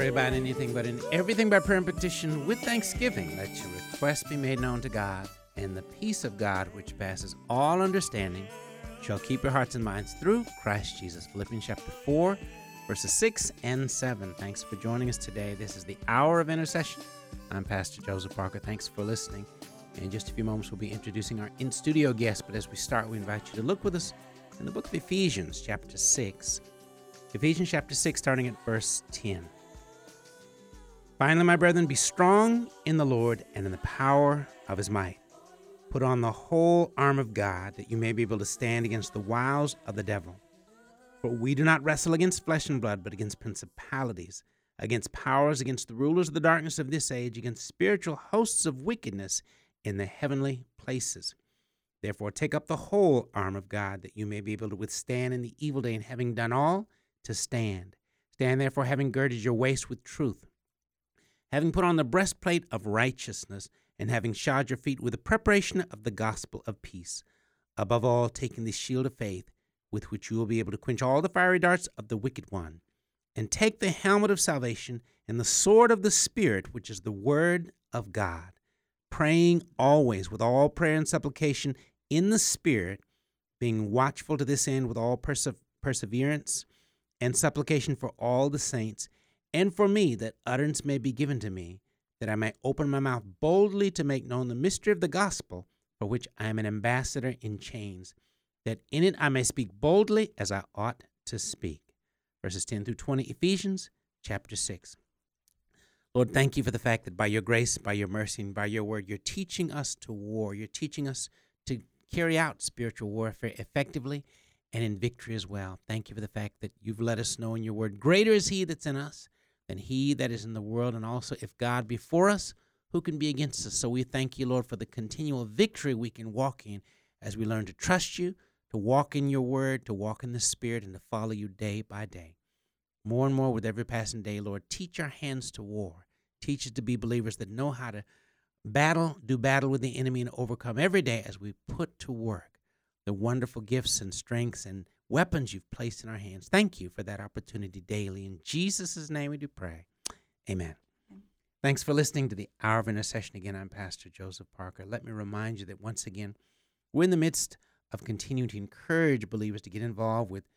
pray about anything, but in everything by prayer and petition with thanksgiving, let your requests be made known to God, and the peace of God, which passes all understanding, shall keep your hearts and minds through Christ Jesus. Philippians chapter 4, verses 6 and 7. Thanks for joining us today. This is the Hour of Intercession. I'm Pastor Joseph Parker. Thanks for listening. In just a few moments, we'll be introducing our in-studio guest, but as we start, we invite you to look with us in the book of Ephesians chapter 6. Ephesians chapter 6, starting at verse 10. Finally, my brethren, be strong in the Lord and in the power of his might. Put on the whole armor of God, that you may be able to stand against the wiles of the devil. For we do not wrestle against flesh and blood, but against principalities, against powers, against the rulers of the darkness of this age, against spiritual hosts of wickedness in the heavenly places. Therefore, take up the whole armor of God, that you may be able to withstand in the evil day, and having done all, to stand. Stand therefore, having girded your waist with truth, having put on the breastplate of righteousness, and having shod your feet with the preparation of the gospel of peace. Above all, taking the shield of faith, with which you will be able to quench all the fiery darts of the wicked one. And take the helmet of salvation and the sword of the Spirit, which is the word of God, praying always with all prayer and supplication in the Spirit, being watchful to this end with all perseverance and supplication for all the saints, and for me, that utterance may be given to me, that I may open my mouth boldly to make known the mystery of the gospel, for which I am an ambassador in chains, that in it I may speak boldly as I ought to speak. Verses 10 through 20, Ephesians chapter 6. Lord, thank you for the fact that by your grace, by your mercy, and by your word, you're teaching us to war. You're teaching us to carry out spiritual warfare effectively and in victory as well. Thank you for the fact that you've let us know in your word, greater is he that's in us than he that is in the world. And also, if God be for us, who can be against us? So we thank you, Lord, for the continual victory we can walk in as we learn to trust you, to walk in your word, to walk in the Spirit, and to follow you day by day. More and more with every passing day, Lord, teach our hands to war. Teach us to be believers that know how to do battle with the enemy and overcome every day as we put to work the wonderful gifts and strengths and weapons you've placed in our hands. Thank you for that opportunity daily. In Jesus' name we do pray. Amen. Thanks for listening to the Hour of Intercession. Again, I'm Pastor Joseph Parker. Let me remind you that once again, we're in the midst of continuing to encourage believers to get involved with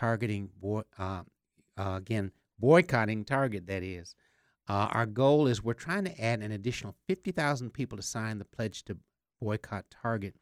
boycotting Target, that is. Our goal is we're trying to add an additional 50,000 people to sign the pledge to boycott Target.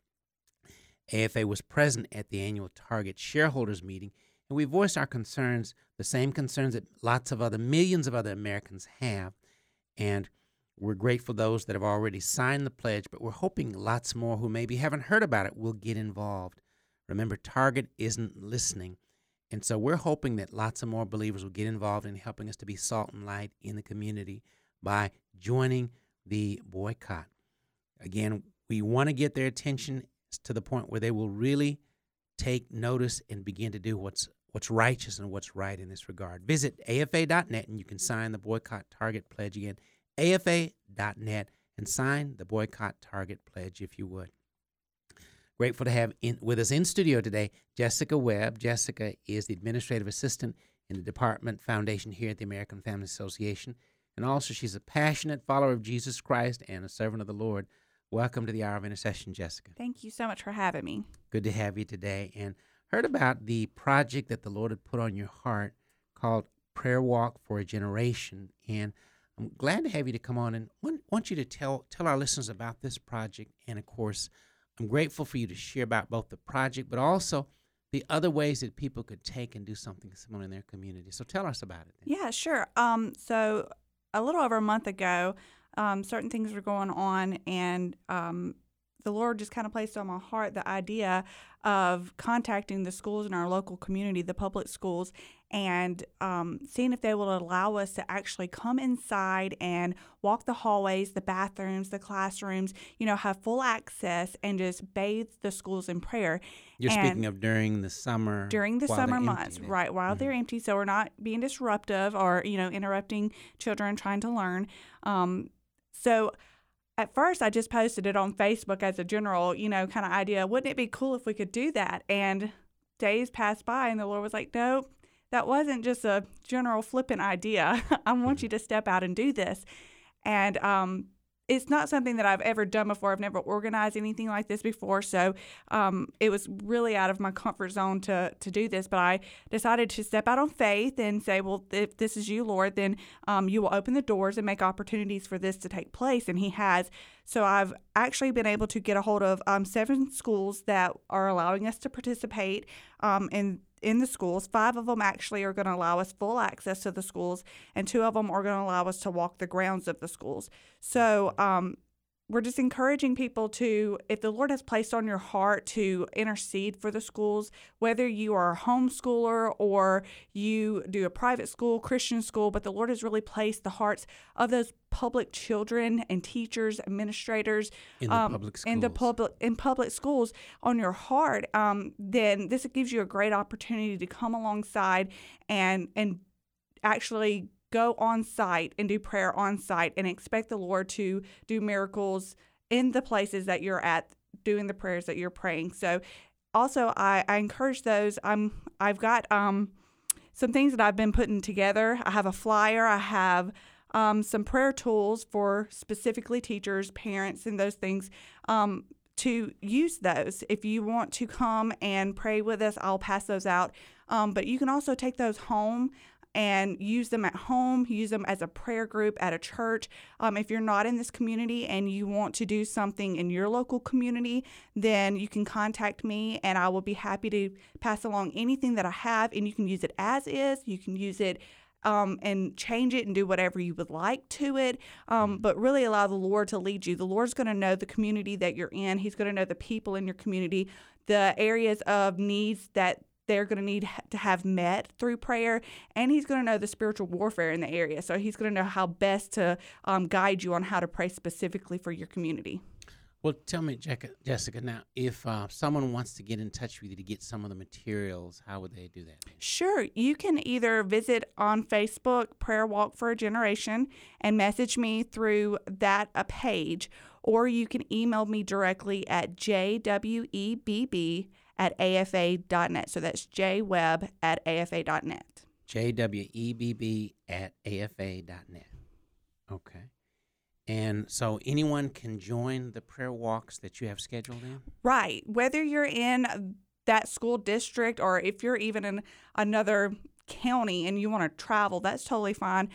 AFA was present at the annual Target shareholders meeting, and we voiced our concerns, the same concerns that millions of other Americans have. And we're grateful for those that have already signed the pledge, but we're hoping lots more who maybe haven't heard about it will get involved. Remember, Target isn't listening. And so we're hoping that lots of more believers will get involved in helping us to be salt and light in the community by joining the boycott. Again, we want to get their attention to the point where they will really take notice and begin to do what's righteous and what's right in this regard. Visit afa.net and you can sign the Boycott Target Pledge again. afa.net and sign the Boycott Target Pledge if you would. Grateful to have with us in studio today Jessica Webb. Jessica is the administrative assistant in the Department Foundation here at the American Family Association. And also she's a passionate follower of Jesus Christ and a servant of the Lord. Welcome to the Hour of Intercession, Jessica. Thank you so much for having me. Good to have you today. And heard about the project that the Lord had put on your heart called Prayer Walk for a Generation. And I'm glad to have you to come on and want you to tell our listeners about this project. And, of course, I'm grateful for you to share about both the project but also the other ways that people could take and do something similar in their community. So tell us about it. Then. Yeah, sure. So a little over a month ago, certain things were going on, and the Lord just kind of placed on my heart the idea of contacting the schools in our local community, the public schools, and seeing if they will allow us to actually come inside and walk the hallways, the bathrooms, the classrooms, have full access and just bathe the schools in prayer. You're speaking of during the summer. During the summer months, empty, right, while they're empty, so we're not being disruptive or, interrupting children trying to learn. So at first, I just posted it on Facebook as a general, kind of idea. Wouldn't it be cool if we could do that? And days passed by, and the Lord was like, "No, that wasn't just a general flippant idea. I want you to step out and do this. And it's not something that I've ever done before. I've never organized anything like this before. So it was really out of my comfort zone to do this. But I decided to step out on faith and say, well, if this is you, Lord, then you will open the doors and make opportunities for this to take place. And he has. So I've actually been able to get a hold of 7 schools that are allowing us to participate in the schools. 5 of them actually are going to allow us full access to the schools, and 2 of them are going to allow us to walk the grounds of the schools. So we're just encouraging people to, if the Lord has placed on your heart to intercede for the schools, whether you are a homeschooler or you do a private school, Christian school, but the Lord has really placed the hearts of those public children and teachers, administrators in the public schools. in public schools on your heart, then this gives you a great opportunity to come alongside and actually go on site and do prayer on site and expect the Lord to do miracles in the places that you're at, doing the prayers that you're praying. So also I encourage those. I've got some things that I've been putting together. I have a flyer. I have some prayer tools for specifically teachers, parents, and those things, to use those. If you want to come and pray with us, I'll pass those out. But you can also take those home and use them at home, use them as a prayer group at a church. If you're not in this community and you want to do something in your local community, then you can contact me and I will be happy to pass along anything that I have, and you can use it as is. You can use it and change it and do whatever you would like to it, but really allow the Lord to lead you. The Lord's going to know the community that you're in. He's going to know the people in your community, the areas of needs that they're going to need to have met through prayer, and he's going to know the spiritual warfare in the area. So he's going to know how best to guide you on how to pray specifically for your community. Well, tell me, Jessica, now, if someone wants to get in touch with you to get some of the materials, how would they do that? Sure. You can either visit on Facebook, Prayer Walk for a Generation, and message me through that page, or you can email me directly at jwebb@afa.net. So that's jwebb@afa.net. jwebb@afa.net. Okay. And so anyone can join the prayer walks that you have scheduled in? Right. Whether you're in that school district or if you're even in another county and you want to travel, that's totally fine.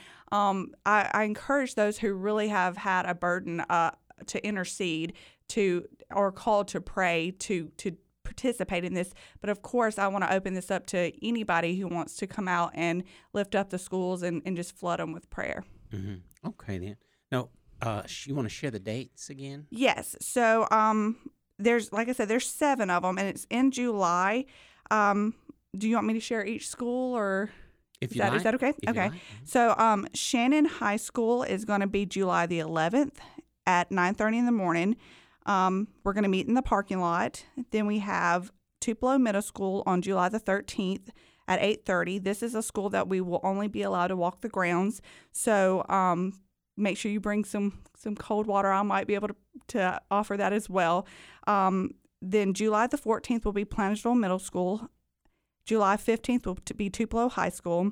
I encourage those who really have had a burden to intercede or called to pray to participate in this. But of course, I want to open this up to anybody who wants to come out and lift up the schools and just flood them with prayer. Mm-hmm. Okay, then. Now, you want to share the dates again? Yes. So there's 7 of them, and it's in July. Do you want me to share each school, or if you like? Is that okay? Okay. Like. So Shannon High School is going to be July the 11th at 9:30 in the morning. We're going to meet in the parking lot. Then we have Tupelo Middle School on July the 13th at 8:30. This is a school that we will only be allowed to walk the grounds. So make sure you bring some cold water. I might be able to offer that as well. Then July the 14th will be Planageville Middle School. July 15th will be Tupelo High School.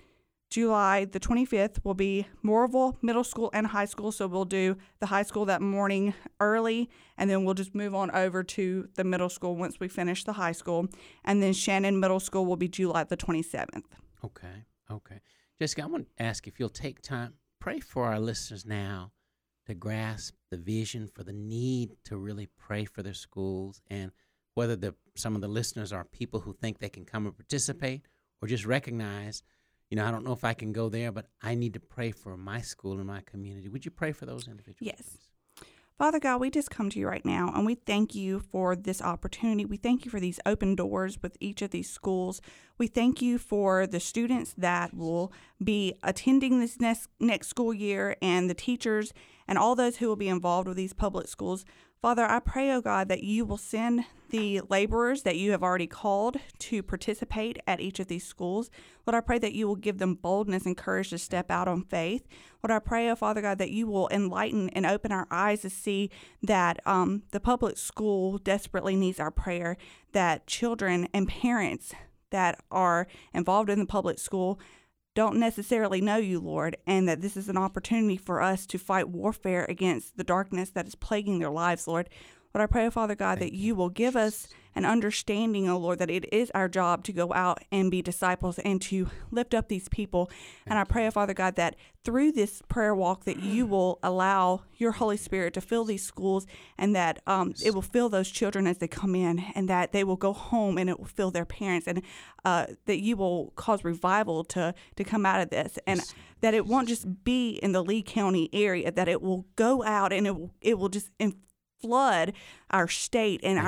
July the 25th will be Moorville Middle School and High School. So we'll do the high school that morning early, and then we'll just move on over to the middle school once we finish the high school. And then Shannon Middle School will be July the 27th. Okay. Jessica, I want to ask if you'll take time, pray for our listeners now to grasp the vision for the need to really pray for their schools, and whether some of the listeners are people who think they can come and participate or just recognize, I don't know if I can go there, but I need to pray for my school and my community. Would you pray for those individuals? Yes. Please? Father God, we just come to you right now, and we thank you for this opportunity. We thank you for these open doors with each of these schools. We thank you for the students that will be attending this next school year, and the teachers and all those who will be involved with these public schools. Father, I pray, oh God, that you will send the laborers that you have already called to participate at each of these schools. Lord, I pray that you will give them boldness and courage to step out on faith. Lord, I pray, oh Father God, that you will enlighten and open our eyes to see that the public school desperately needs our prayer, that children and parents that are involved in the public school don't necessarily know you, Lord, and that this is an opportunity for us to fight warfare against the darkness that is plaguing their lives, Lord. Lord, I pray, Father God, that you will give us an understanding, oh Lord, that it is our job to go out and be disciples and to lift up these people. And I pray, Father God, that through this prayer walk that you will allow your Holy Spirit to fill these schools, and that it will fill those children as they come in, and that they will go home and it will fill their parents, and that you will cause revival to come out of this, and that it won't just be in the Lee County area, that it will go out and it will just flood our state and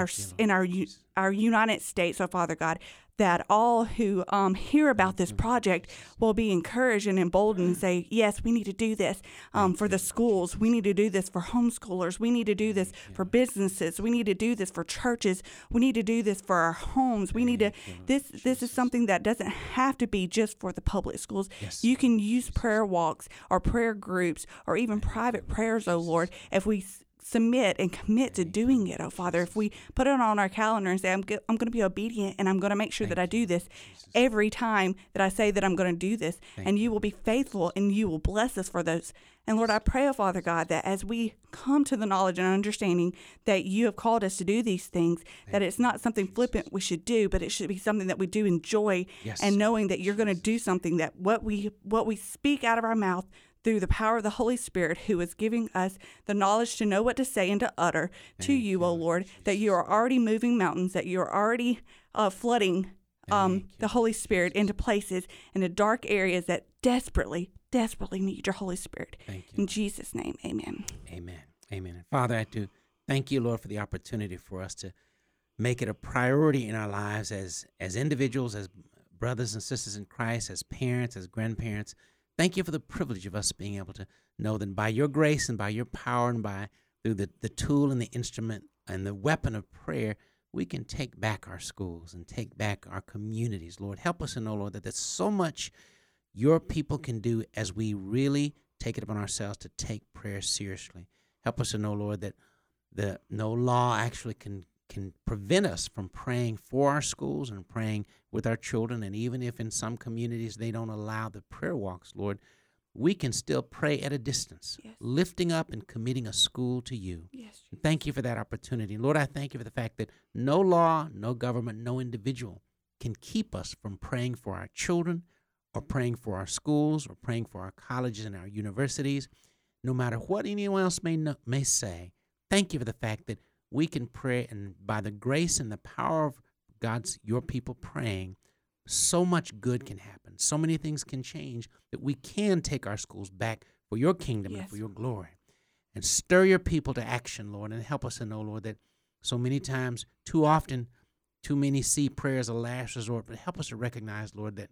our United States, so Father God, that all who hear about this project will be encouraged and emboldened and say, yes, we need to do this for the schools. We need to do this for homeschoolers. We need to do this for businesses. We need to do this for churches. We need to do this for our homes. We need to, this is something that doesn't have to be just for the public schools. You can use prayer walks or prayer groups or even private prayers, oh Lord, if we submit and commit to doing it, oh Father. If we put it on our calendar and say, I'm going to be obedient and I'm going to make sure that I do this every time that I say that I'm going to do this, and you will be faithful and you will bless us for those. And Lord, I pray, oh Father God, that as we come to the knowledge and understanding that you have called us to do these things, that it's not something flippant we should do, but it should be something that we do enjoy, and knowing that you're going to do something, that what we speak out of our mouth through the power of the Holy Spirit, who is giving us the knowledge to know what to say and to utter to you, O Lord, that you are already moving mountains, that you are already flooding the Holy Spirit into places in the dark areas that desperately need your Holy Spirit. In Jesus' name, amen. Amen. Amen. And Father, I do thank you, Lord, for the opportunity for us to make it a priority in our lives as individuals, as brothers and sisters in Christ, as parents, as grandparents. Thank you for the privilege of us being able to know that by your grace and by your power and through the tool and the instrument and the weapon of prayer, we can take back our schools and take back our communities. Lord, help us to know, Lord, that there's so much your people can do as we really take it upon ourselves to take prayer seriously. Help us to know, Lord, that no law actually can prevent us from praying for our schools and praying with our children. And even if in some communities they don't allow the prayer walks, Lord, we can still pray at a distance, lifting up and committing a school to you. And thank you for that opportunity. Lord, I thank you for the fact that no law, no government, no individual can keep us from praying for our children or praying for our schools or praying for our colleges and our universities, no matter what anyone else may say. Thank you for the fact that we can pray, and by the grace and the power of your people praying, so much good can happen. So many things can change that we can take our schools back for your kingdom and for your glory. And stir your people to action, Lord, and help us to know, Lord, that so many times, too often, too many see prayer as a last resort, but help us to recognize, Lord, that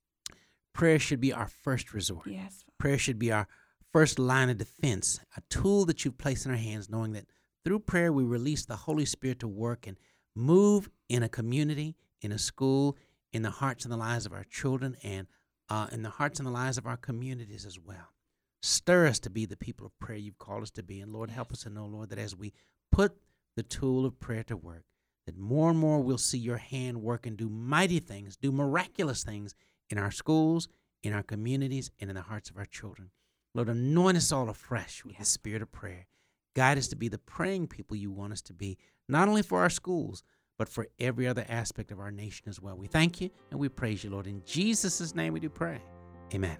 prayer should be our first resort. Prayer should be our first line of defense, a tool that you've placed in our hands, knowing that through prayer, we release the Holy Spirit to work and move in a community, in a school, in the hearts and the lives of our children, and in the hearts and the lives of our communities as well. Stir us to be the people of prayer you've called us to be. And Lord, help us to know, Lord, that as we put the tool of prayer to work, that more and more we'll see your hand work and do mighty things, do miraculous things in our schools, in our communities, and in the hearts of our children. Lord, anoint us all afresh with the spirit of prayer. Guide us to be the praying people you want us to be, not only for our schools, but for every other aspect of our nation as well. We thank you and we praise you, Lord. In Jesus' name we do pray. Amen.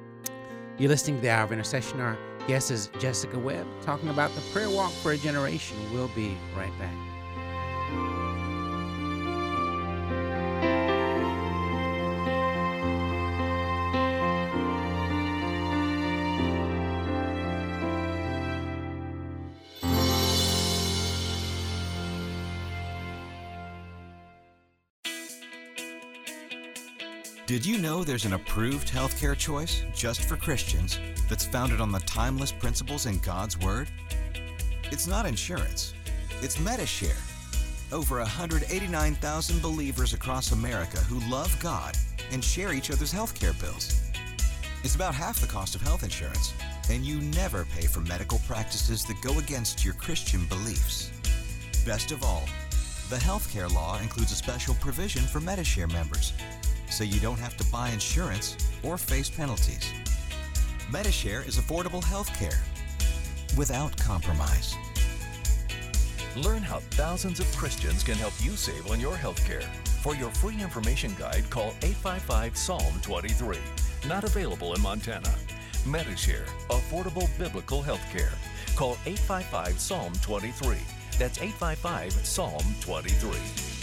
You're listening to the Hour of Intercession. Our guest is Jessica Webb, talking about the prayer walk for a generation. We'll be right back. Did you know there's an approved healthcare choice just for Christians that's founded on the timeless principles in God's Word? It's not insurance, it's Medi-Share. Over 189,000 believers across America who love God and share each other's healthcare bills. It's about half the cost of health insurance, and you never pay for medical practices that go against your Christian beliefs. Best of all, The healthcare law includes a special provision for Medishare members, so you don't have to buy insurance or face penalties. Medishare is affordable healthcare without compromise. Learn how thousands of Christians can help you save on your healthcare. For your free information guide, call 855-PSALM-23. Not available in Montana. Medishare, affordable biblical healthcare. Call 855-PSALM-23. That's 855-PSALM-23.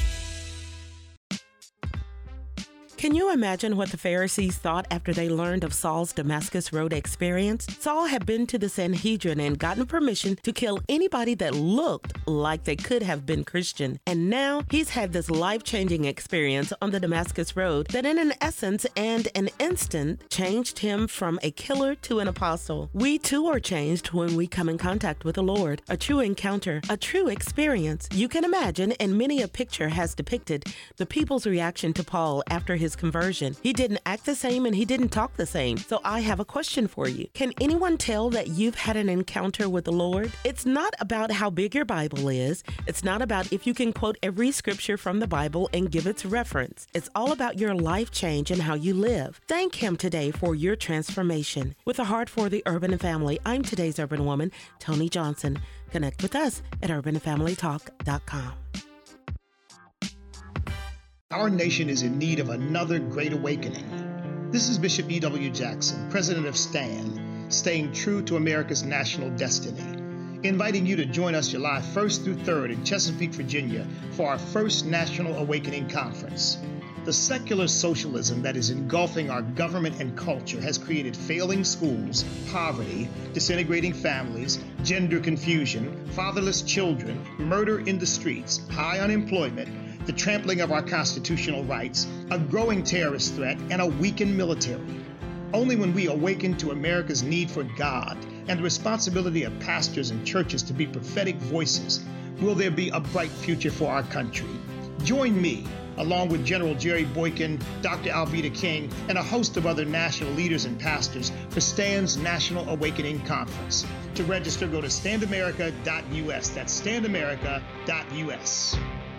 Can you imagine what the Pharisees thought after they learned of Saul's Damascus Road experience? Saul had been to the Sanhedrin and gotten permission to kill anybody that looked like they could have been Christian. And now he's had this life-changing experience on the Damascus Road that in an essence and an instant changed him from a killer to an apostle. We too are changed when we come in contact with the Lord. A true encounter, a true experience. You can imagine, and many a picture has depicted, the people's reaction to Paul after his conversion. He didn't act the same and he didn't talk the same. So I have a question for you. Can anyone tell that you've had an encounter with the Lord? It's not about how big your Bible is. It's not about if you can quote every scripture from the Bible and give its reference. It's all about your life change and how you live. Thank Him today for your transformation. With a heart for the urban family, I'm today's urban woman, Tony Johnson. Connect with us at urbanfamilytalk.com. Our nation is in need of another great awakening. This is Bishop E.W. Jackson, president of STAND, staying true to America's national destiny, inviting you to join us July 1st through 3rd in Chesapeake, Virginia for our first National Awakening Conference. The secular socialism that is engulfing our government and culture has created failing schools, poverty, disintegrating families, gender confusion, fatherless children, murder in the streets, high unemployment, the trampling of our constitutional rights, a growing terrorist threat, and a weakened military. Only when we awaken to America's need for God and the responsibility of pastors and churches to be prophetic voices will there be a bright future for our country. Join me, along with General Jerry Boykin, Dr. Alveda King, and a host of other national leaders and pastors for STAND's National Awakening Conference. To register, go to standamerica.us. That's standamerica.us.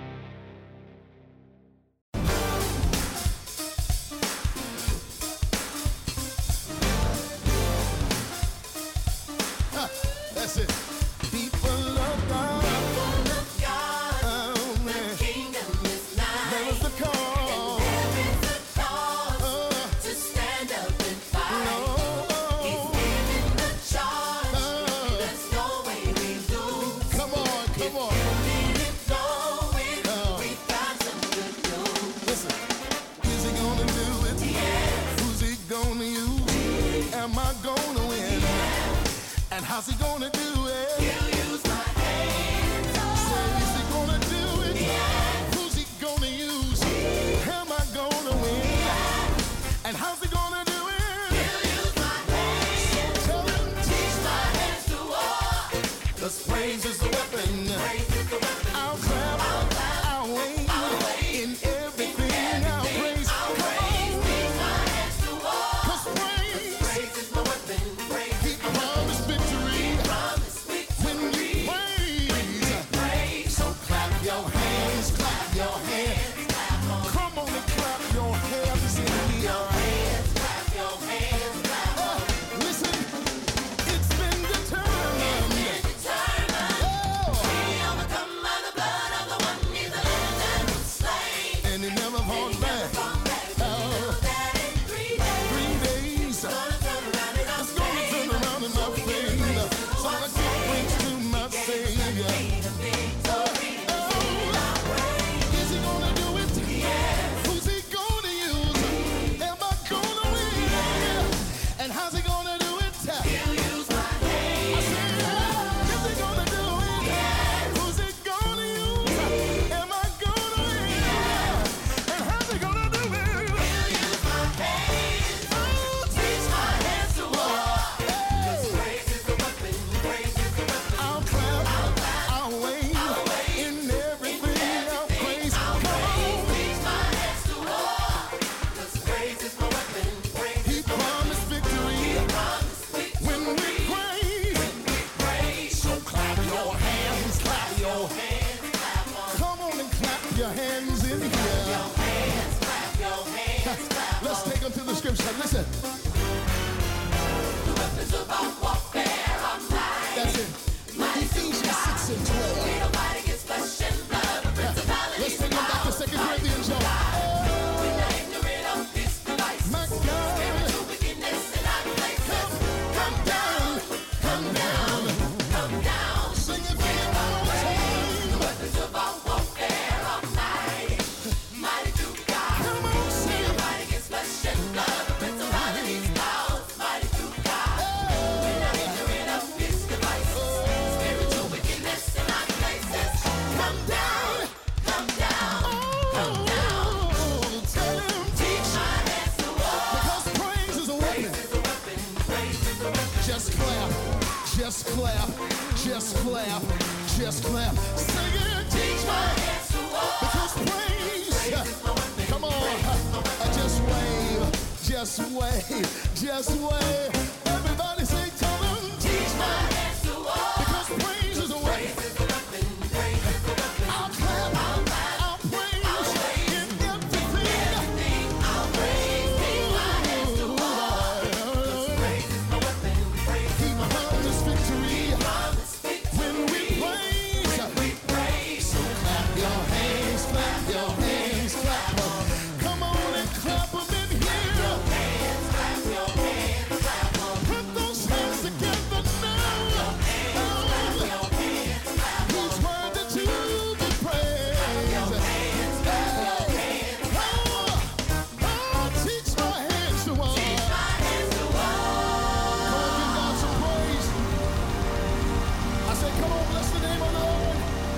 That's it. People of God. Oh, man. The kingdom is nigh. There is a call. And there is a cause to stand up and fight. He's giving the charge. There's no way we lose. Come on, come on. If you need it going, we got some good news. Listen, is he gonna do it? Yes. Who's he gonna use? Am I gonna win? And how's he gonna do it? He'll use my hands. Say, is he gonna do it? Yeah. Who's he gonna use? Am I gonna win? Yeah. And how's he gonna do it? He'll use my hands. So tell him, teach my hands to war. 'Cause praise is the weapon. Praise is the weapon. I'll clap, I'll wait. In everything I'll praise. I'll praise. Teach my hands to war. 'Cause praise is my weapon. He promised victory. When you praise. So clap your hands, clap your hands. Come on and clap your hands in here. Clap your hands, clap. Listen, it's been determined. scripture. Listen. That's it. Ephesians 6 and 12. Let's bring them back to 2 Corinthians, y'all. My God. Come down. Sing it for your own time. Come on, sing Just clap, just clap, just clap. Sing it. Teach my hands to walk. Because praise. Come on. Just wave, just wave. Everybody say, tell them. Teach my hands to walk. Because praise is a weapon. I'll clap, I'll praise in everything. I'll praise. Teach my hands to walk. Because praise is my weapon. He promised victory when we praise. So clap your hands, clap your hands, clap them. Come on and clap them in here. Clap your hands, clap them. Put those hands together now. Clap your hands, clap them. He's worthy to be praised. Clap your hands, clap your hands, clap them. Oh, teach my hands to walk. Teach my hands to walk. Come on, give God some praise. I said, come on, bless the name of the Lord.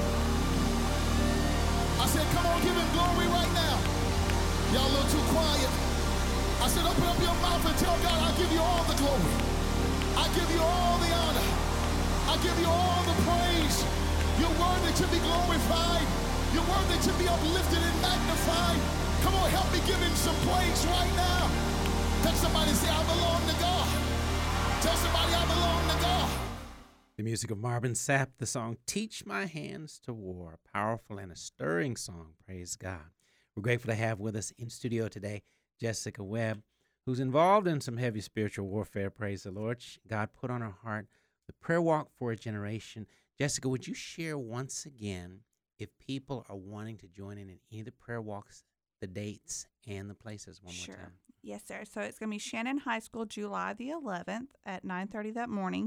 I said, come on, give him glory right now. Y'all a little too quiet. I said, open up your mouth and tell God, I give you all the glory. I give you all the honor. I give you all the praise. You're worthy to be glorified. You're worthy to be uplifted and magnified. Come on, help me give him some praise right now. Tell somebody, say, I belong to God. Tell somebody, I belong to God. The music of Marvin Sapp, the song Teach My Hands to War, a powerful and a stirring song, praise God. We're grateful to have with us in studio today Jessica Webb, who's involved in some heavy spiritual warfare, praise the Lord. God put on her heart the prayer walk for a generation. Jessica, would you share once again, if people are wanting to join in any of the prayer walks, the dates and the places one more time? Yes, sir. So it's going to be Shannon High School, July the 11th at 9:30 that morning.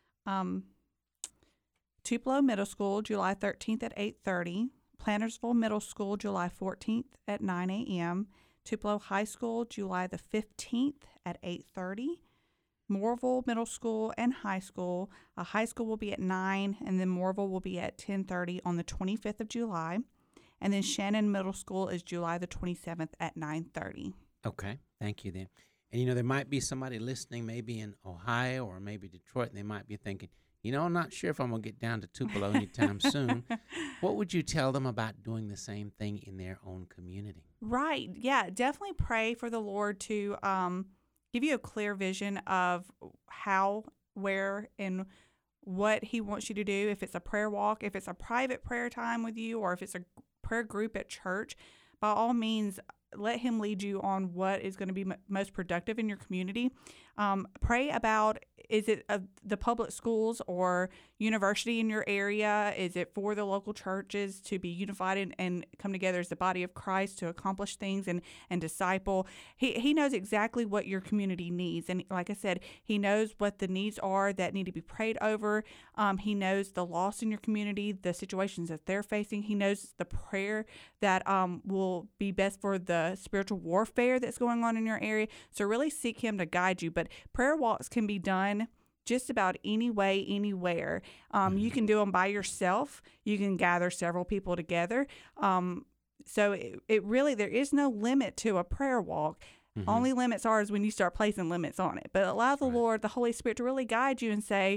Tupelo Middle School, July 13th at 8:30. Plantersville Middle School, July 14th at 9 a.m. Tupelo High School, July the 15th at 8:30. Moorville Middle School and High School. High School will be at 9, and then Moorville will be at 10:30 on the 25th of July. And then Shannon Middle School is July the 27th at 9:30. Okay, thank you then. And, there might be somebody listening maybe in Ohio or maybe Detroit, and they might be thinking, I'm not sure if I'm going to get down to Tupelo anytime soon. What would you tell them about doing the same thing in their own community? Right. Yeah, definitely pray for the Lord to give you a clear vision of how, where, and what he wants you to do. If it's a prayer walk, if it's a private prayer time with you, or if it's a prayer group at church, by all means, let him lead you on what is going to be most productive in your community. Pray about, is it the public schools or university in your area? Is it for the local churches to be unified and come together as the body of Christ to accomplish things and disciple? He knows exactly what your community needs. And like I said, he knows what the needs are that need to be prayed over. He knows the loss in your community, the situations that they're facing. He knows the prayer that will be best for the spiritual warfare that's going on in your area. So really seek him to guide you. But prayer walks can be done just about any way, anywhere. You can do them by yourself. You can gather several people together. So it really, there is no limit to a prayer walk. Mm-hmm. Only limits are is when you start placing limits on it. But allow the Lord, the Holy Spirit, to really guide you and say,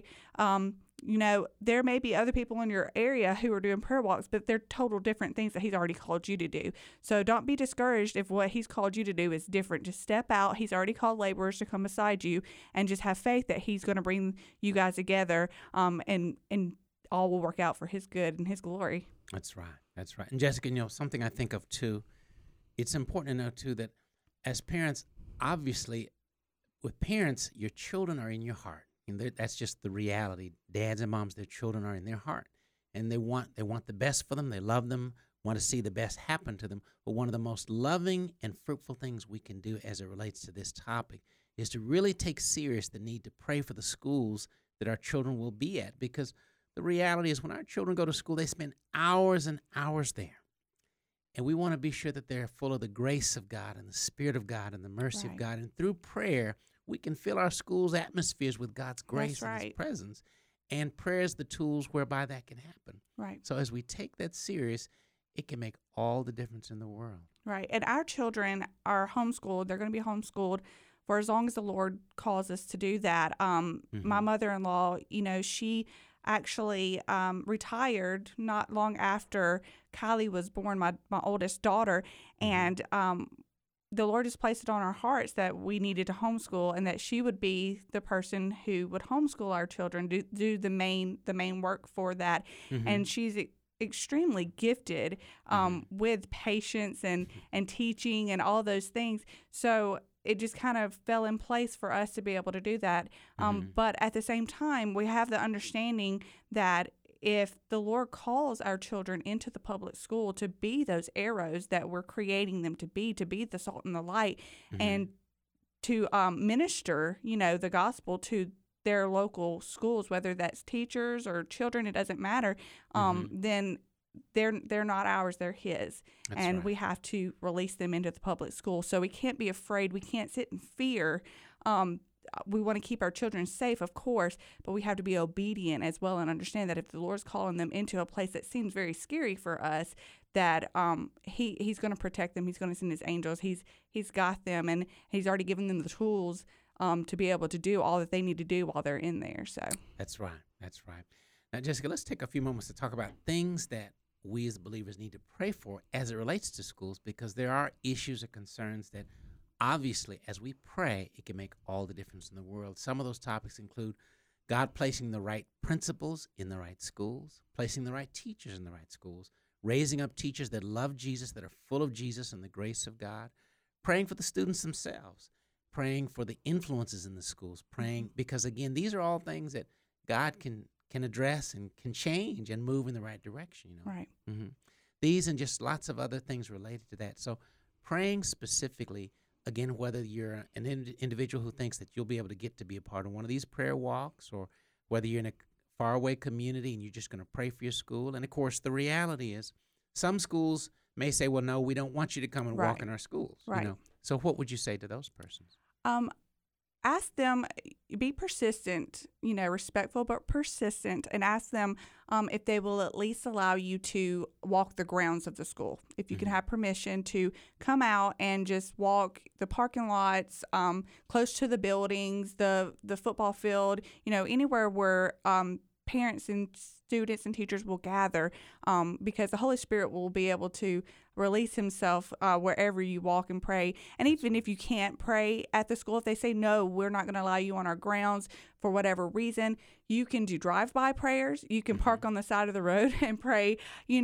there may be other people in your area who are doing prayer walks, but they're total different things that he's already called you to do. So don't be discouraged if what he's called you to do is different. Just step out. He's already called laborers to come beside you, and just have faith that he's going to bring you guys together, and all will work out for his good and his glory. That's right. And Jessica, something I think of too, it's important to know too that as parents, obviously, with parents, your children are in your heart. And that's just the reality. Dads and moms, their children are in their heart. And they want the best for them. They love them, want to see the best happen to them. But one of the most loving and fruitful things we can do as it relates to this topic is to really take serious the need to pray for the schools that our children will be at. Because the reality is when our children go to school, they spend hours and hours there. And we want to be sure that they're full of the grace of God and the Spirit of God and the mercy of God. And through prayer, we can fill our schools' atmospheres with God's grace and His presence. And prayer is the tools whereby that can happen. Right. So as we take that serious, it can make all the difference in the world. Right. And our children are homeschooled. They're going to be homeschooled for as long as the Lord calls us to do that. My mother-in-law, she actually retired not long after Kylie was born, my oldest daughter, and the Lord has placed it on our hearts that we needed to homeschool, and that she would be the person who would homeschool our children, do the main work for that. And she's extremely gifted with patience and teaching and all those things. So it just kind of fell in place for us to be able to do that. But at the same time, we have the understanding that if the Lord calls our children into the public school to be those arrows that we're creating them to be the salt and the light, and to minister, the gospel to their local schools, whether that's teachers or children, it doesn't matter, then they're not ours, they're His. That's we have to release them into the public school. So we can't be afraid. We can't sit in fear. We want to keep our children safe, of course, but we have to be obedient as well and understand that if the Lord's calling them into a place that seems very scary for us, that He's going to protect them. He's going to send His angels. He's got them, and He's already given them the tools to be able to do all that they need to do while they're in there. So That's right. Now, Jessica, let's take a few moments to talk about things that we as believers need to pray for as it relates to schools, because there are issues or concerns that obviously as we pray, it can make all the difference in the world. Some of those topics include God placing the right principals in the right schools, placing the right teachers in the right schools, raising up teachers that love Jesus, that are full of Jesus and the grace of God, praying for the students themselves, praying for the influences in the schools, praying because, again, these are all things that God can address and can change and move in the right direction. Right. These and just lots of other things related to that. So praying specifically, again, whether you're an individual who thinks that you'll be able to get to be a part of one of these prayer walks, or whether you're in a faraway community and you're just going to pray for your school. And, of course, the reality is some schools may say, well, no, we don't want you to come and walk in our schools. Right. So what would you say to those persons? Ask them, be persistent, respectful but persistent, and ask them if they will at least allow you to walk the grounds of the school. If you can have permission to come out and just walk the parking lots, close to the buildings, the football field, anywhere where parents and students and teachers will gather, because the Holy Spirit will be able to release Himself wherever you walk and pray. And even if you can't pray at the school, if they say, no, we're not going to allow you on our grounds for whatever reason, you can do drive-by prayers. You can park on the side of the road and pray,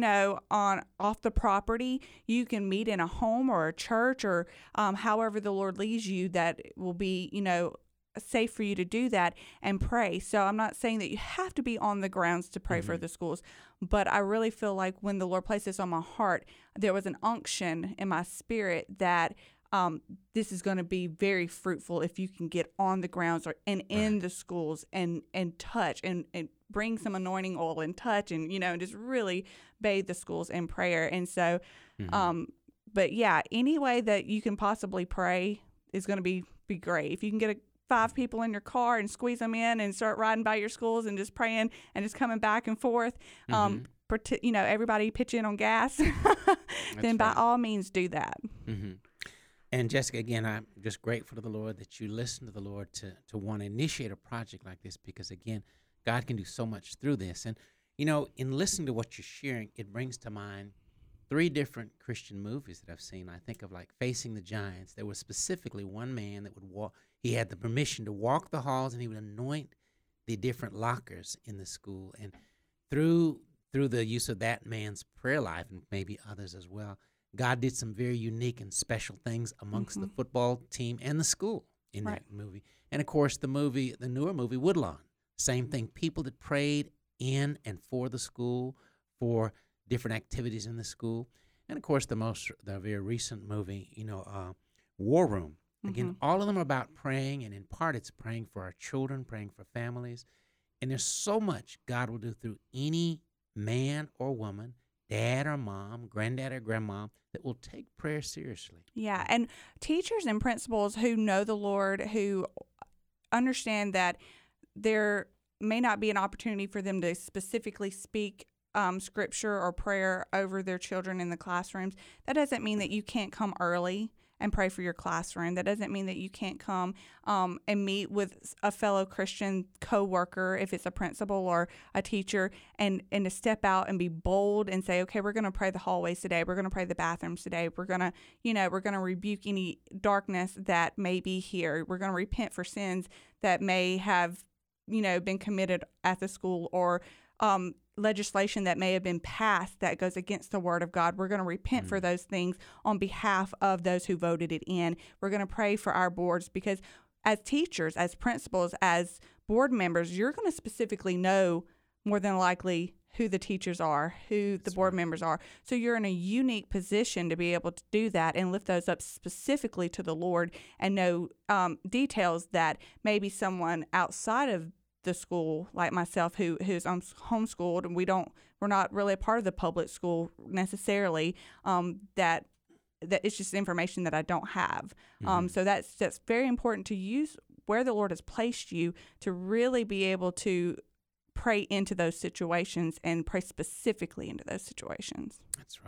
off the property. You can meet in a home or a church, or however the Lord leads you, that will be, safe for you to do that and pray. So I'm not saying that you have to be on the grounds to pray for the schools, but I really feel like when the Lord placed this on my heart, there was an unction in my spirit that this is going to be very fruitful if you can get on the grounds and in the schools and touch and bring some anointing oil and touch and just really bathe the schools in prayer. And so but yeah, any way that you can possibly pray is going to be great. If you can get 5 people in your car and squeeze them in and start riding by your schools and just praying and just coming back and forth, everybody pitch in on gas, then by all means do that. And Jessica, again, I'm just grateful to the Lord that you listen to the Lord to want to initiate a project like this, because, again, God can do so much through this. And, in listening to what you're sharing, it brings to mind 3 different Christian movies that I've seen. I think of like Facing the Giants. There was specifically one man that would walk. He had the permission to walk the halls, and he would anoint the different lockers in the school. And through the use of that man's prayer life, and maybe others as well, God did some very unique and special things amongst the football team and the school in Right. that movie. And of course, the newer movie, Woodlawn, same thing. People that prayed in and for the school, for different activities in the school. And of course, the very recent movie, War Room. Again, all of them are about praying, and in part, it's praying for our children, praying for families. And there's so much God will do through any man or woman, dad or mom, granddad or grandmom, that will take prayer seriously. Yeah, and teachers and principals who know the Lord, who understand that there may not be an opportunity for them to specifically speak scripture or prayer over their children in the classrooms, that doesn't mean that you can't come early and pray for your classroom. That doesn't mean that you can't come and meet with a fellow Christian coworker, if it's a principal or a teacher, and to step out and be bold and say, okay, we're going to pray the hallways today. We're going to pray the bathrooms today. We're going to, we're going to rebuke any darkness that may be here. We're going to repent for sins that may have, been committed at the school, or legislation that may have been passed that goes against the word of God. We're going to repent for those things on behalf of those who voted it in. We're going to pray for our boards, because as teachers, as principals, as board members, you're going to specifically know more than likely who the teachers are, who the board members are. So you're in a unique position to be able to do that and lift those up specifically to the Lord, and know details that maybe someone outside of the school, like myself, who's homeschooled, and we're not really a part of the public school necessarily, that it's just information that I don't have. So that's very important to use where the Lord has placed you to really be able to pray into those situations and pray specifically into those situations. That's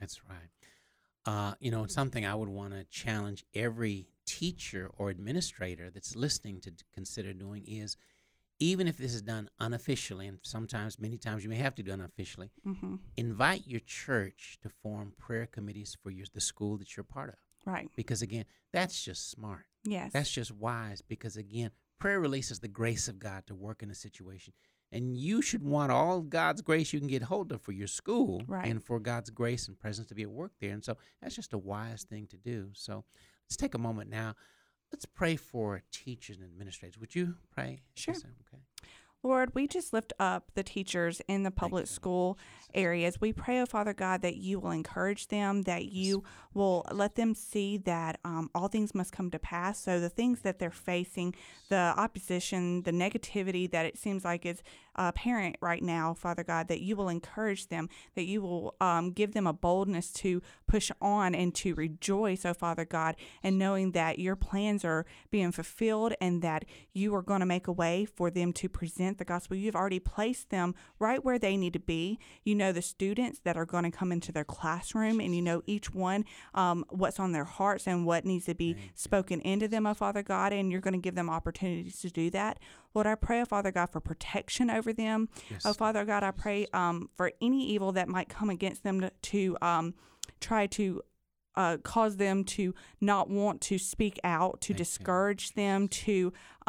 right. It's something I would want to challenge every teacher or administrator that's listening to consider doing is, even if this is done unofficially, and many times you may have to do it unofficially, invite your church to form prayer committees for the school that you're part of. Right. Because, again, that's just smart. Yes. That's just wise, because, again, prayer releases the grace of God to work in a situation. And you should want all God's grace you can get hold of for your school, right, and for God's grace and presence to be at work there. And so that's just a wise thing to do. So let's take a moment now. Let's pray for teachers and administrators. Would you pray? Sure. Okay. Lord, we just lift up the teachers in the public school areas. We pray, oh Father God, that you will encourage them, that you will let them see that all things must come to pass. So the things that they're facing, the opposition, the negativity that it seems like is apparent right now, Father God, that you will encourage them, that you will give them a boldness to push on and to rejoice, oh Father God, and knowing that your plans are being fulfilled and that you are going to make a way for them to present the gospel. You've already placed them right where they need to be. You know the students that are going to come into their classroom, and you know each one what's on their hearts and what needs to be spoken into them, oh Father God, and you're going to give them opportunities to do that. Lord, I pray, oh Father God, for protection over them. Yes. Oh Father God, I pray for any evil that might come against them to try to cause them to not want to speak out, to discourage them, to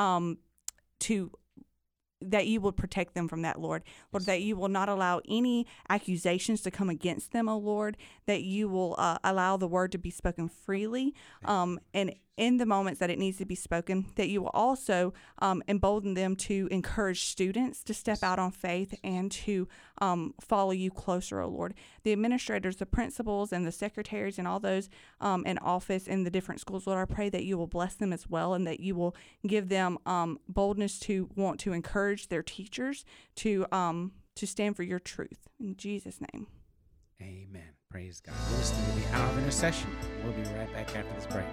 that you will protect them from that, Lord. Lord, that you will not allow any accusations to come against them, oh Lord, that you will allow the word to be spoken freely, and in the moments that it needs to be spoken, that you will also embolden them to encourage students to step out on faith and to follow you closer, oh Lord. The administrators, the principals, and the secretaries, and all those in office in the different schools, Lord, I pray that you will bless them as well, and that you will give them boldness to want to encourage their teachers to stand for your truth. In Jesus' name. Amen. Praise God. You're listening to the Hour of Intercession. We'll be right back after this break.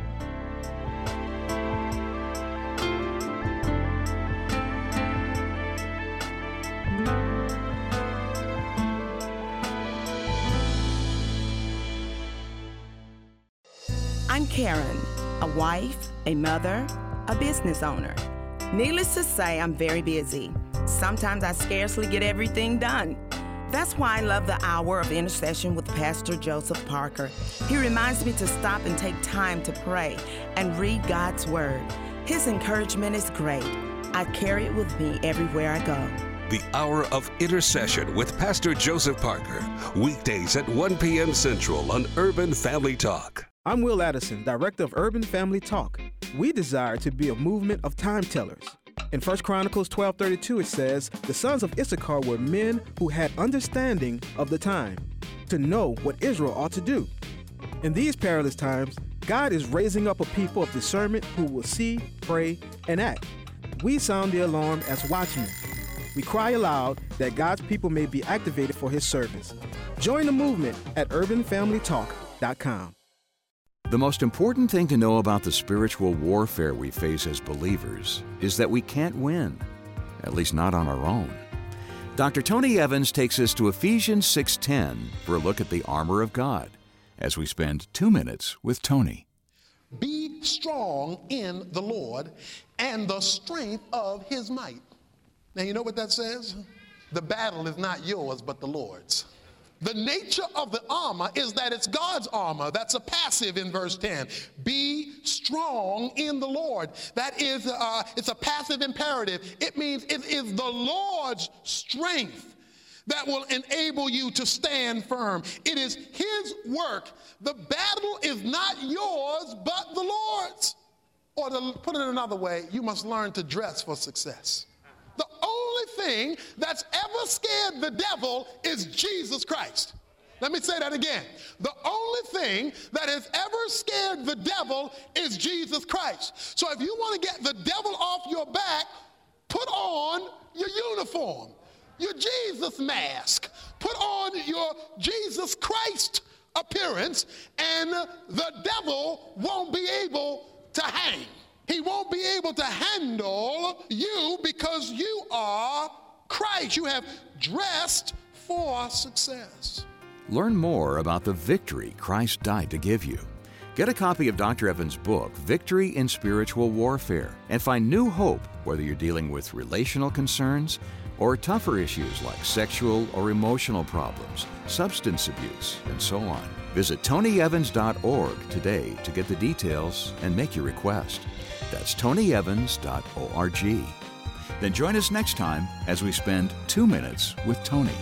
I'm Karen, a wife, a mother, a business owner. Needless to say, I'm very busy. Sometimes I scarcely get everything done. That's why I love the Hour of Intercession with Pastor Joseph Parker. He reminds me to stop and take time to pray and read God's Word. His encouragement is great. I carry it with me everywhere I go. The Hour of Intercession with Pastor Joseph Parker. Weekdays at 1 p.m. Central on Urban Family Talk. I'm Will Addison, Director of Urban Family Talk. We desire to be a movement of time tellers. In 1 Chronicles 12:32 it says, "The sons of Issachar were men who had understanding of the time, to know what Israel ought to do." In these perilous times, God is raising up a people of discernment who will see, pray, and act. We sound the alarm as watchmen. We cry aloud that God's people may be activated for His service. Join the movement at urbanfamilytalk.com. The most important thing to know about the spiritual warfare we face as believers is that we can't win, at least not on our own. Dr. Tony Evans takes us to Ephesians 6:10 for a look at the armor of God as we spend 2 minutes with Tony. Be strong in the Lord and the strength of His might. Now, you know what that says? The battle is not yours, but the Lord's. The nature of the armor is that it's God's armor. That's a passive in verse 10. Be strong in the Lord. That is, it's a passive imperative. It means it is the Lord's strength that will enable you to stand firm. It is His work. The battle is not yours, but the Lord's. Or to put it another way, you must learn to dress for success. The only thing that's ever scared the devil is Jesus Christ. Let me say that again. The only thing that has ever scared the devil is Jesus Christ. So if you want to get the devil off your back, put on your uniform, your Jesus mask, put on your Jesus Christ appearance, and the devil won't be able to hang. He won't be able to handle you because you are Christ. You have dressed for success. Learn more about the victory Christ died to give you. Get a copy of Dr. Evans' book, Victory in Spiritual Warfare, and find new hope whether you're dealing with relational concerns or tougher issues like sexual or emotional problems, substance abuse, and so on. Visit tonyevans.org today to get the details and make your request. That's tonyevans.org. Then join us next time as we spend 2 minutes with Tony.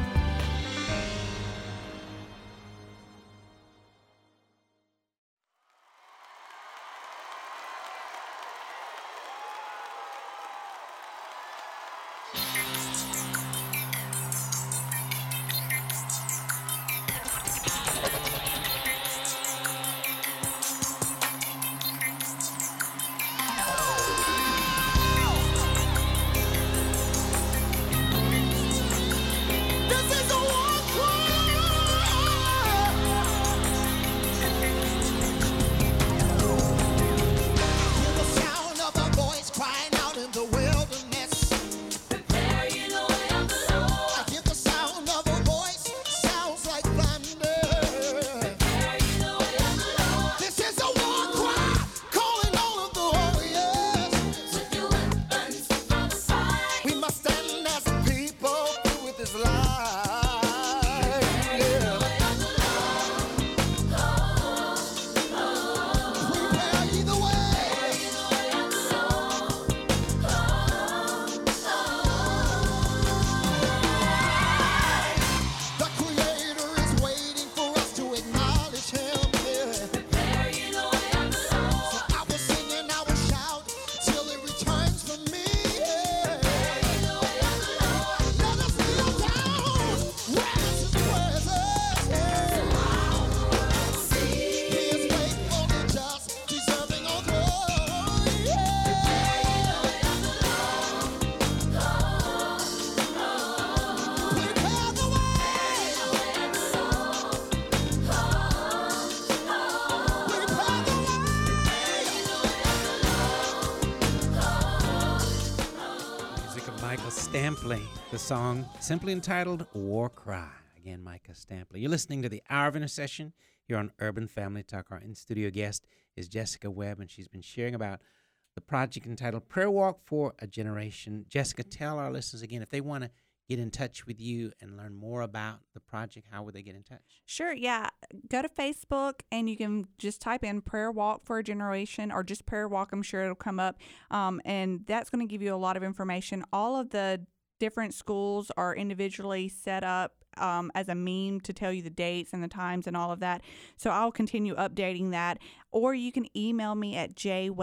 Stampley, the song simply entitled War Cry. Again, Micah Stampley. You're listening to the Hour of Intercession here on Urban Family Talk. Our in-studio guest is Jessica Webb, and she's been sharing about the project entitled Prayer Walk for a Generation. Jessica, tell our listeners again, if they want to get in touch with you and learn more about the project, how would they get in touch? Sure, yeah. Go to Facebook and you can just type in Prayer Walk for a Generation or just Prayer Walk. I'm sure it'll come up. And that's going to give you a lot of information. All of the different schools are individually set up as a meme to tell you the dates and the times and all of that. So I'll continue updating that. Or you can email me at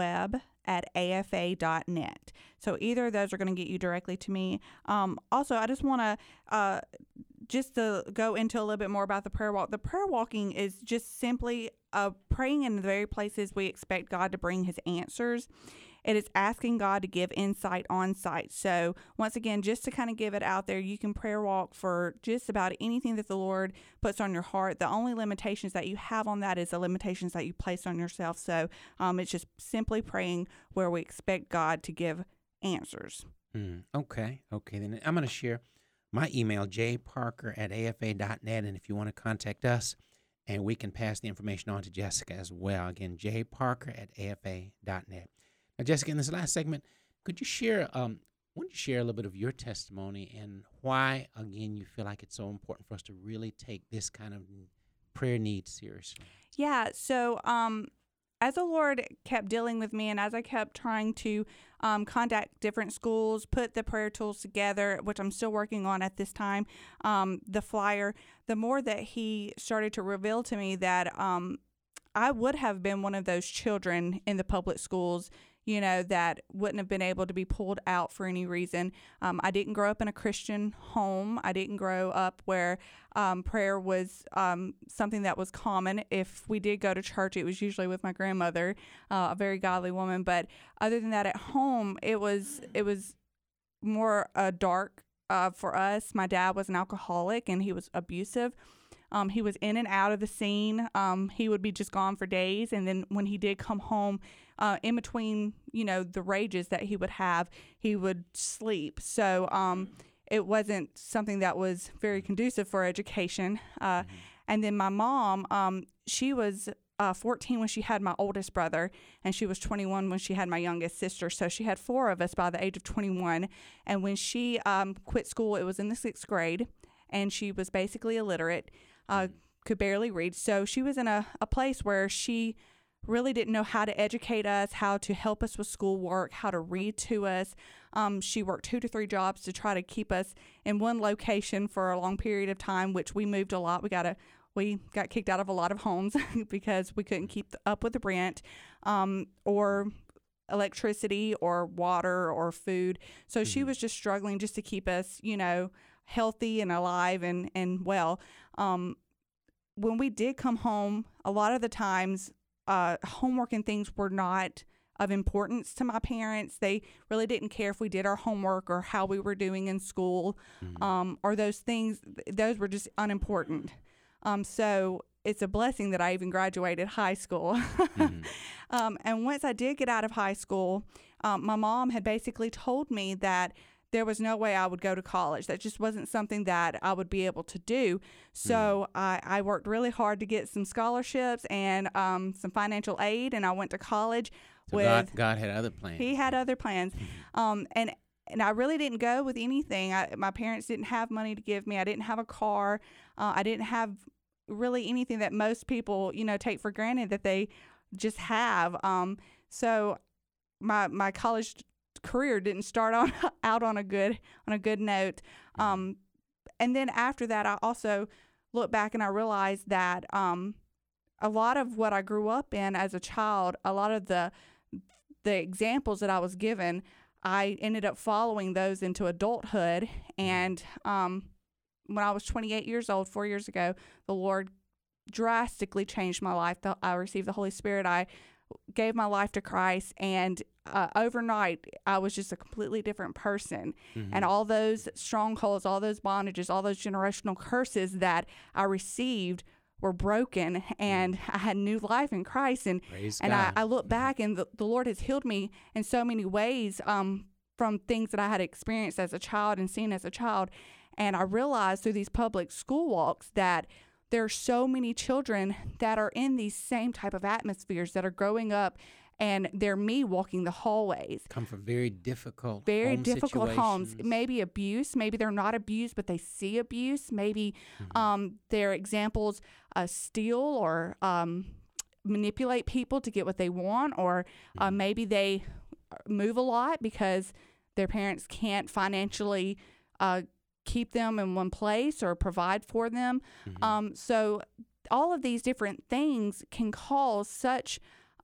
jwebb@afa.net. So either of those are going to get you directly to me. Also, I just want to just to go into a little bit more about the prayer walk. The prayer walking is just simply praying in the very places we expect God to bring his answers. It is asking God to give insight on site. So once again, just to kind of give it out there, you can prayer walk for just about anything that the Lord puts on your heart. The only limitations that you have on that is the limitations that you place on yourself. So it's just simply praying where we expect God to give answers. Okay. Then I'm going to share my email, jparker@afa.net. And if you want to contact us, and we can pass the information on to Jessica as well. Again, jparker@afa.net. Now, Jessica, in this last segment, could you share, a little bit of your testimony and why, again, you feel like it's so important for us to really take this kind of prayer need seriously? Yeah, so as the Lord kept dealing with me and as I kept trying to contact different schools, put the prayer tools together, which I'm still working on at this time, the flyer, the more that he started to reveal to me that I would have been one of those children in the public schools, that wouldn't have been able to be pulled out for any reason. I didn't grow up in a Christian home. I didn't grow up where prayer was something that was common. If we did go to church, it was usually with my grandmother, a very godly woman. But other than that, at home, it was more dark for us. My dad was an alcoholic and he was abusive. He was in and out of the scene. He would be just gone for days. And then when he did come home, in between, the rages that he would have, he would sleep. So it wasn't something that was very conducive for education. And then my mom, she was 14 when she had my oldest brother, and she was 21 when she had my youngest sister. So she had 4 of us by the age of 21. And when she quit school, it was in the 6th grade, and she was basically illiterate, could barely read. So she was in a place where she really didn't know how to educate us, how to help us with schoolwork, how to read to us. She worked 2 to 3 jobs to try to keep us in one location for a long period of time, which we moved a lot. We got kicked out of a lot of homes because we couldn't keep up with the rent or electricity or water or food. So she was just struggling just to keep us, healthy and alive and well. When we did come home, a lot of the times, homework and things were not of importance to my parents. They really didn't care if we did our homework or how we were doing in school, or those things. Those were just unimportant. So it's a blessing that I even graduated high school. And once I did get out of high school, my mom had basically told me that there was no way I would go to college. That just wasn't something that I would be able to do. So I worked really hard to get some scholarships and some financial aid, and I went to college. So God had other plans. He had other plans. And I really didn't go with anything. My parents didn't have money to give me. I didn't have a car. I didn't have really anything that most people, take for granted that they just have. So my college career didn't start out on a good note. And then after that, I also look back and I realized that a lot of what I grew up in as a child, a lot of the examples that I was given, I ended up following those into adulthood. And when I was 28 years old, 4 years ago, the Lord drastically changed my life. I received the Holy Spirit. I gave my life to Christ, and overnight I was just a completely different person. And all those strongholds, all those bondages, all those generational curses that I received were broken, and I had new life in Christ. And I look back, and the Lord has healed me in so many ways from things that I had experienced as a child and seen as a child. And I realized through these public school walks that there are so many children that are in these same type of atmospheres that are growing up, and they're me walking the hallways. Come from very difficult homes. Maybe abuse. Maybe they're not abused, but they see abuse. Maybe they're examples steal or manipulate people to get what they want, or maybe they move a lot because their parents can't financially keep them in one place or provide for them. Mm-hmm. So all of these different things can cause such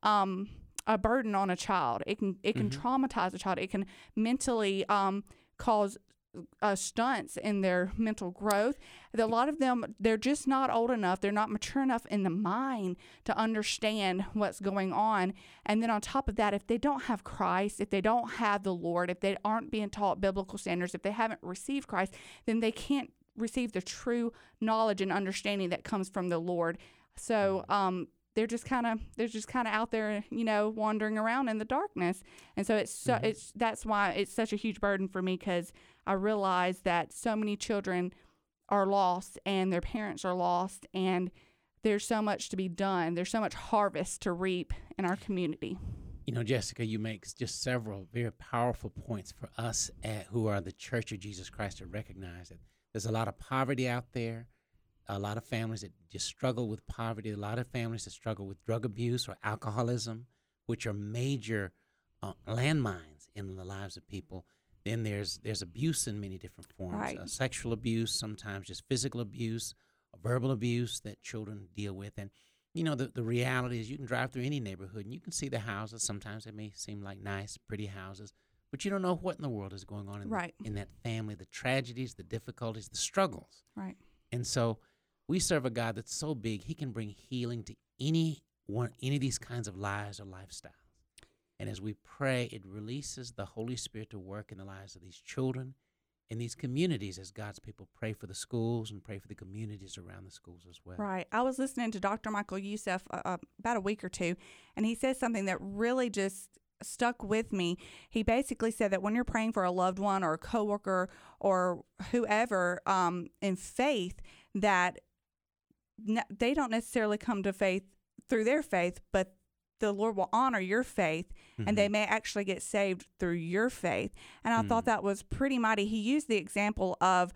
a burden on a child. It can traumatize a child. It can mentally cause stunts in their mental growth. A lot of them, they're just not old enough. They're not mature enough in the mind to understand what's going on. And then on top of that, if they don't have Christ, if they don't have the Lord, if they aren't being taught biblical standards, if they haven't received Christ, then they can't receive the true knowledge and understanding that comes from the Lord. So they're just kind of out there, wandering around in the darkness. And so that's why it's such a huge burden for me, because I realize that so many children are lost and their parents are lost, and there's so much to be done. There's so much harvest to reap in our community. Jessica, you make just several very powerful points for us who are the Church of Jesus Christ to recognize that there's a lot of poverty out there, a lot of families that just struggle with poverty, a lot of families that struggle with drug abuse or alcoholism, which are major landmines in the lives of people. Then there's abuse in many different forms, right. Sexual abuse, sometimes just physical abuse, verbal abuse that children deal with. And, the reality is you can drive through any neighborhood and you can see the houses. Sometimes they may seem like nice, pretty houses, but you don't know what in the world is going on in that family, the tragedies, the difficulties, the struggles. Right. And so we serve a God that's so big, he can bring healing to any of these kinds of lives or lifestyles. And as we pray, it releases the Holy Spirit to work in the lives of these children, in these communities, as God's people pray for the schools and pray for the communities around the schools as well. Right. I was listening to Dr. Michael Youssef about a week or two, and he said something that really just stuck with me. He basically said that when you're praying for a loved one or a coworker or whoever in faith, that they don't necessarily come to faith through their faith, but the Lord will honor your faith, and they may actually get saved through your faith. And I thought that was pretty mighty. He used the example of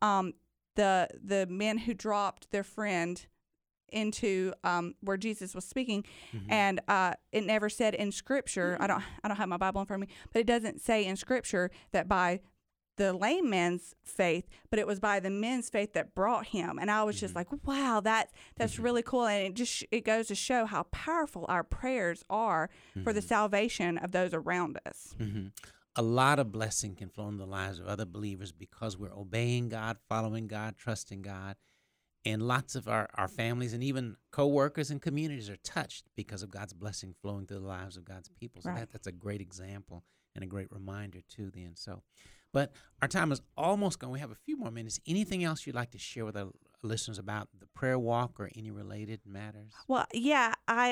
the men who dropped their friend into where Jesus was speaking, and it never said in Scripture. I don't have my Bible in front of me, but it doesn't say in Scripture that by the lame man's faith, but it was by the men's faith that brought him. And I was just like, wow, that's really cool. And it goes to show how powerful our prayers are for the salvation of those around us. A lot of blessing can flow in the lives of other believers because we're obeying God, following God, trusting God. And lots of our families and even co-workers and communities are touched because of God's blessing flowing through the lives of God's people. So that's a great example and a great reminder too then. But our time is almost gone. We have a few more minutes. Anything else you'd like to share with our listeners about the prayer walk or any related matters? Well, yeah,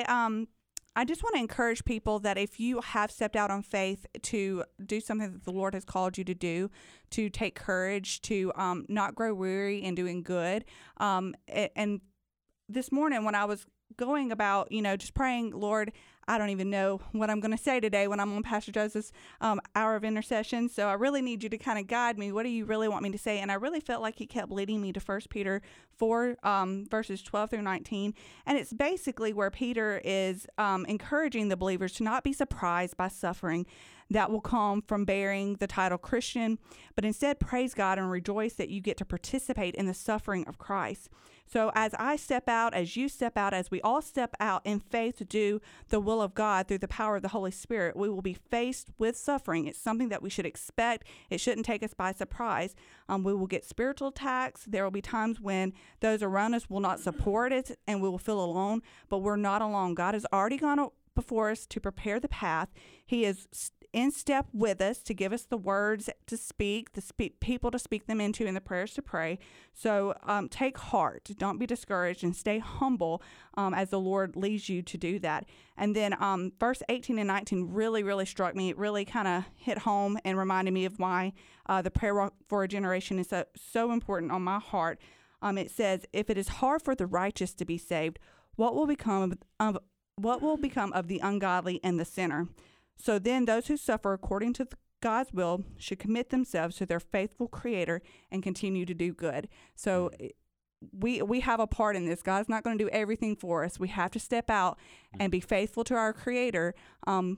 I just want to encourage people that if you have stepped out on faith to do something that the Lord has called you to do, to take courage, to not grow weary in doing good. And this morning when I was going about, just praying, Lord, I don't even know what I'm going to say today when I'm on Pastor Joseph's hour of intercession. So I really need you to kind of guide me. What do you really want me to say? And I really felt like he kept leading me to 1 Peter 4, verses 12 through 19. And it's basically where Peter is encouraging the believers to not be surprised by suffering that will come from bearing the title Christian, but instead praise God and rejoice that you get to participate in the suffering of Christ. So as I step out, as you step out, as we all step out in faith to do the will of God through the power of the Holy Spirit, we will be faced with suffering. It's something that we should expect. It shouldn't take us by surprise. We will get spiritual attacks. There will be times when those around us will not support it and we will feel alone, but we're not alone. God has already gone before us to prepare the path. He is in step with us to give us the words to speak, people to speak them into, and the prayers to pray. So take heart. Don't be discouraged and stay humble as the Lord leads you to do that. And then verse 18 and 19 really, really struck me. It really kind of hit home and reminded me of why the prayer for a generation is so important on my heart. It says, if it is hard for the righteous to be saved, what will become of the ungodly and the sinner? So then those who suffer according to God's will should commit themselves to their faithful Creator and continue to do good. So we have a part in this. God's not going to do everything for us. We have to step out and be faithful to our Creator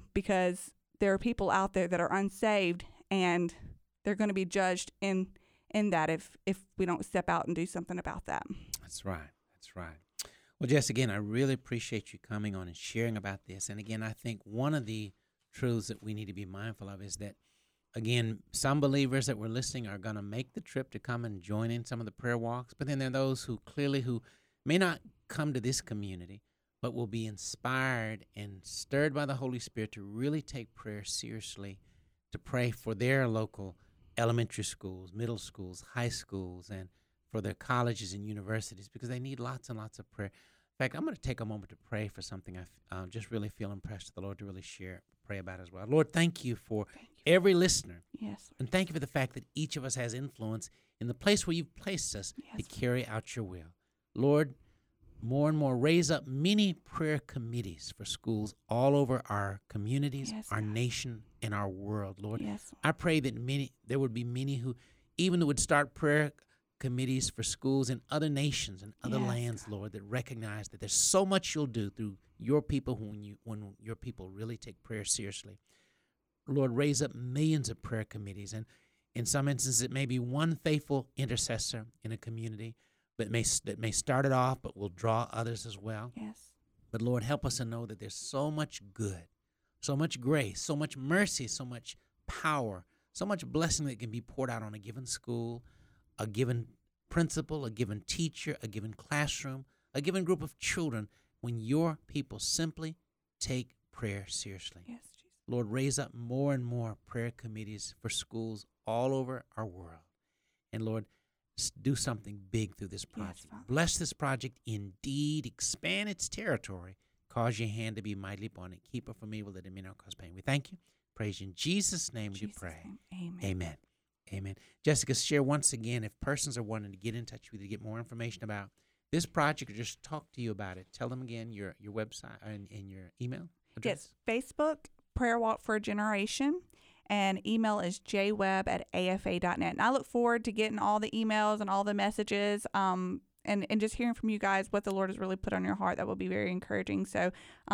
because there are people out there that are unsaved and they're going to be judged in in that if we don't step out and do something about that. That's right. That's right. Well, Jess, again, I really appreciate you coming on and sharing about this. And again, I think one of the truths that we need to be mindful of is that, again, some believers that were listening are going to make the trip to come and join in some of the prayer walks. But then there are those who may not come to this community, but will be inspired and stirred by the Holy Spirit to really take prayer seriously, to pray for their local elementary schools, middle schools, high schools, and for their colleges and universities, because they need lots and lots of prayer. In fact, I'm going to take a moment to pray for something I just really feel impressed with the Lord to really pray about as well. Lord, thank you for every listener. Yes. And thank you for the fact that each of us has influence in the place where you've placed us to carry out your will. Lord, more and more raise up many prayer committees for schools all over our communities, our nation, and our world, Lord. Yes. I pray that there would be many who even would start prayer committees for schools in other nations and other lands, Lord, that recognize that there's so much you'll do through your people when your people really take prayer seriously. Lord, raise up millions of prayer committees, and in some instances it may be one faithful intercessor in a community that may start it off but will draw others as well. Yes. But Lord, help us to know that there's so much good, so much grace, so much mercy, so much power, so much blessing that can be poured out on a given school, a given principal, a given teacher, a given classroom, a given group of children, when your people simply take prayer seriously. Yes, Jesus. Lord, raise up more and more prayer committees for schools all over our world. And Lord, do something big through this project. Yes, bless this project indeed, expand its territory, cause your hand to be mightily upon it, keep it from evil that it may not cause pain. We thank you. Praise you in Jesus' name we pray. Amen. Amen. Amen. Jessica, share once again, if persons are wanting to get in touch with you to get more information about this project or just talk to you about it, tell them again your website and your email address. Yes, Facebook, Prayer Walk for a Generation, and email is jweb@afa.net. And I look forward to getting all the emails and all the messages and just hearing from you guys what the Lord has really put on your heart. That will be very encouraging. So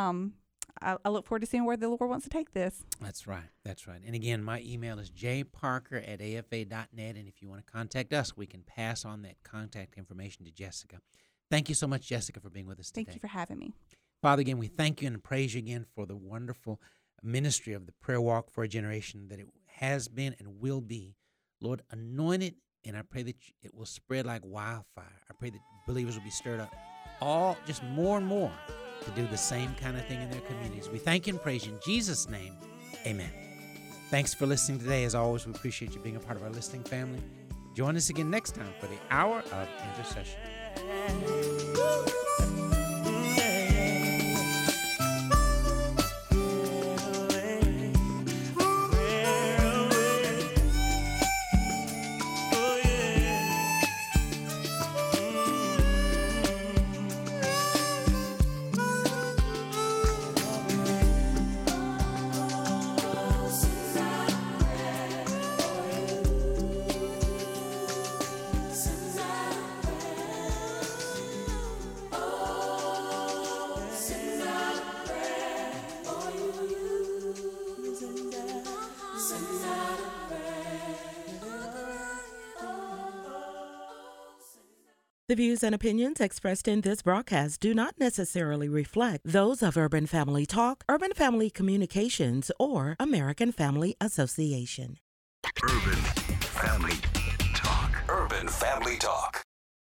I look forward to seeing where the Lord wants to take this. That's right. That's right. And again, my email is jparker@afa.net. And if you want to contact us, we can pass on that contact information to Jessica. Thank you so much, Jessica, for being with us today. Thank you for having me. Father, again, we thank you and praise you again for the wonderful ministry of the Prayer Walk for a Generation that it has been and will be. Lord, anoint it, and I pray that it will spread like wildfire. I pray that believers will be stirred up just more and more to do the same kind of thing in their communities. We thank you and praise you in Jesus' name. Amen. Thanks for listening today. As always, we appreciate you being a part of our listening family. Join us again next time for the Hour of Intercession. The views and opinions expressed in this broadcast do not necessarily reflect those of Urban Family Talk, Urban Family Communications, or American Family Association. Urban Family Talk. Urban Family Talk.